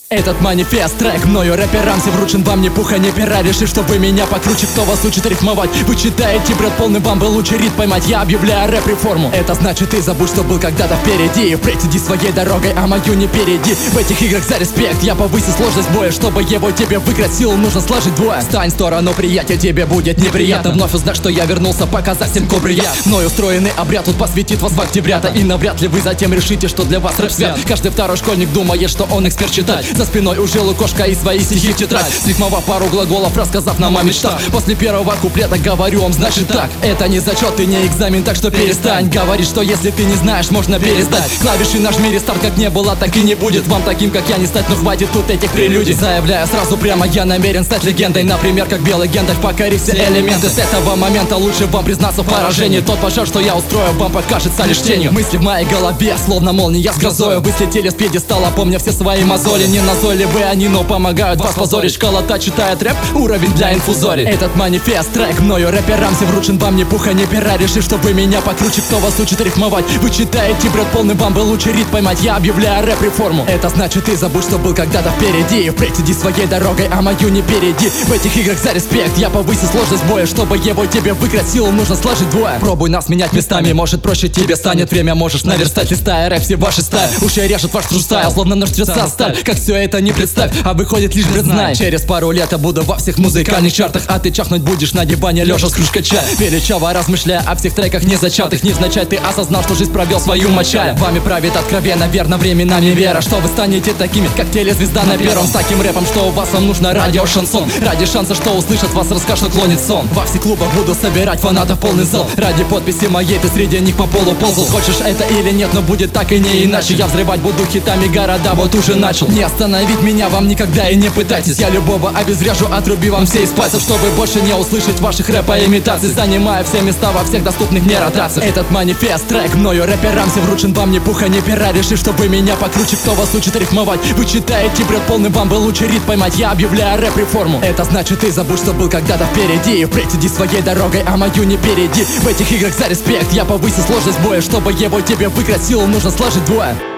Этот манифест, трек мною рэперам всем вручен. Вам ни пуха, ни пера, решив, что вы меня покруче. Кто вас учит рифмовать? Вы читаете бред полный, вам бы лучше рит поймать. Я объявляю рэп-реформу. Это значит, ты забудь, что был когда-то впереди. Впредь иди своей дорогой, а мою не перейди. В этих играх за респект я повысил сложность боя. Чтобы его тебе выиграть, силу нужно сложить двое. Стань в сторону, приятель, тебе будет неприятно вновь узнать, что я вернулся показать всем кобрия. Мной устроенный обряд тут посвятит вас в октябрята. И навряд ли вы затем решите, что для вас рэп свят. Каждый второй школьник думает, что он эксперт читать. За спиной уже лукошка и свои стихи в тетрадь. Срифмовав пару глаголов, рассказав нам о мечтах. После первого куплета говорю вам, значит так. Это не зачет и не экзамен, так что перестань говорить, что если ты не знаешь, можно перестать. Клавиши нажми рестарт, как не было, так и не будет. Вам таким, как я, не стать, но хватит тут этих прелюдий. Заявляю сразу прямо, я намерен стать легендой. Например, как белый Гендальф, покорив все элементы. С этого момента лучше вам признаться в поражении. Тот пожар, что я устрою, вам покажется лишь тенью. Мысли в моей голове, словно молния с грозою. Вы слетели с пьедестала, помня все свои мозоли. Не назойливы они, но помогают вас позорить. Школа-то читает рэп, уровень для инфузорий. Этот манифест, трек мною рэперам всем вручен. Вам ни пуха, ни пера, решив, что вы меня покруче. Кто вас учит рифмовать? Вы читаете бред полный, вам бы лучше рит поймать. Я объявляю рэп-реформу. Это значит, ты забудь, что был когда-то впереди. Впредь иди своей дорогой, а мою не перейди. В этих играх за респект я повысил сложность боя. Чтобы его тебе выиграть, силу нужно сложить двое. Пробуй нас менять местами, может проще тебе станет. Время можешь наверстать, листая рэп все ваши стаи. Уши режет ваш трустайл, словно нож тряса сталь. Как все это не представь, а выходит лишь бред знай. Через пару лет я буду во всех музыкальных чартах, а ты чахнуть будешь на диване лежа с кружкой чая. Величаво размышляя о всех треках не зачатых. Невзначай ты осознал, что жизнь провел свою мочая. Вами правит откровенно, верно временами вера, что вы станете такими, как телезвезда на первом. С таким рэпом, что у вас вам нужно радио шансон. Ради шанса, что услышат вас, расскажут, клонит сон. Во всех клубах буду собирать фанатов полный зал. Ради подписи моей ты среди них по полу ползал. Хочешь это или нет, но будет так и не иначе. Я взрывать буду хитами города, вот уже начал. Не остановить меня вам никогда и не пытайтесь. Я любого обезврежу, отруби вам все из пальцев, чтобы больше не услышать ваших рэпа-имитаций. Занимая все места во всех доступных мне ротациях. Этот манифест, трек мною рэперам всем вручен. Вам ни пуха, ни пера, решив, что вы меня покруче. Кто вас учит рифмовать? Вы читаете бред полный, вам бы лучше рит поймать. Я объявляю рэп-реформу. Это значит, ты забудь, что был когда-то впереди. Впредь иди своей дорогой, а мою не перейди. В этих играх за респект я повысил сложность боя. Чтобы его тебе выиграть, силу нужно сложить двое.